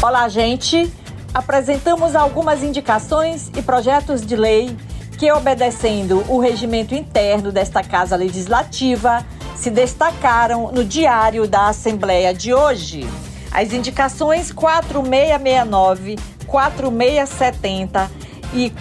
Olá, gente! Apresentamos algumas indicações e projetos de lei que, obedecendo o regimento interno desta Casa Legislativa, se destacaram no Diário da Assembleia de hoje. As indicações 4669, 4670 e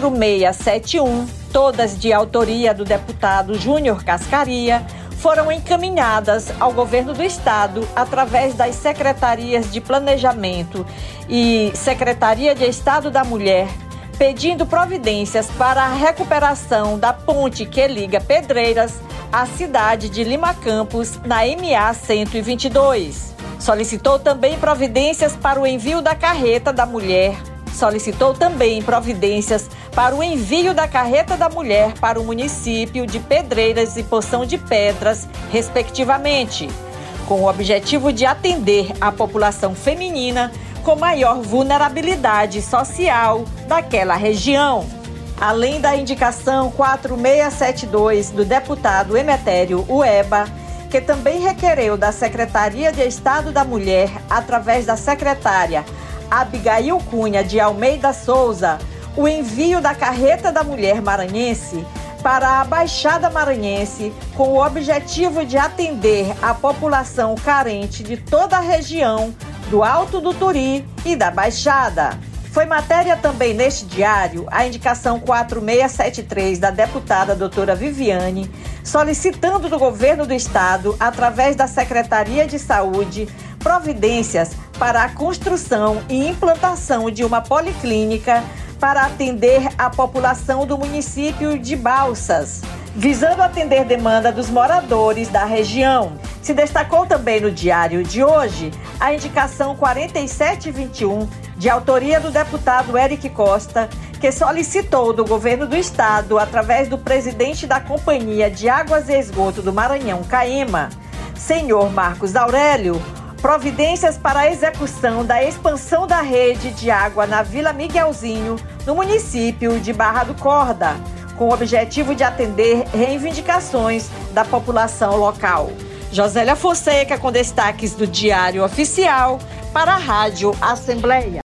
4671, todas de autoria do deputado Júnior Cascaria, foram encaminhadas ao Governo do Estado através das Secretarias de Planejamento e Secretaria de Estado da Mulher, pedindo providências para a recuperação da ponte que liga Pedreiras à cidade de Lima Campos, na MA 122. Solicitou também providências para o envio da carreta da mulher. Solicitou também providências para o envio da carreta da mulher para o município de Pedreiras e Poção de Pedras, respectivamente, com o objetivo de atender a população feminina com maior vulnerabilidade social daquela região. Além da indicação 4672 do deputado Emetério Ueba, que também requereu da Secretaria de Estado da Mulher, através da secretária Abigail Cunha de Almeida Souza, o envio da carreta da mulher maranhense para a Baixada Maranhense, com o objetivo de atender a população carente de toda a região do Alto do Turi e da Baixada. Foi matéria também neste diário a indicação 4673 da deputada doutora Viviane, solicitando do Governo do Estado, através da Secretaria de Saúde, providências para a construção e implantação de uma policlínica para atender a população do município de Balsas, visando atender demanda dos moradores da região. Se destacou também no diário de hoje a indicação 4721, de autoria do deputado Eric Costa, que solicitou do Governo do Estado, através do presidente da Companhia de Águas e Esgoto do Maranhão, CAEMA, senhor Marcos Aurélio, providências para a execução da expansão da rede de água na Vila Miguelzinho, no município de Barra do Corda, com o objetivo de atender reivindicações da população local. Josélia Fonseca, com destaques do Diário Oficial, para a Rádio Assembleia.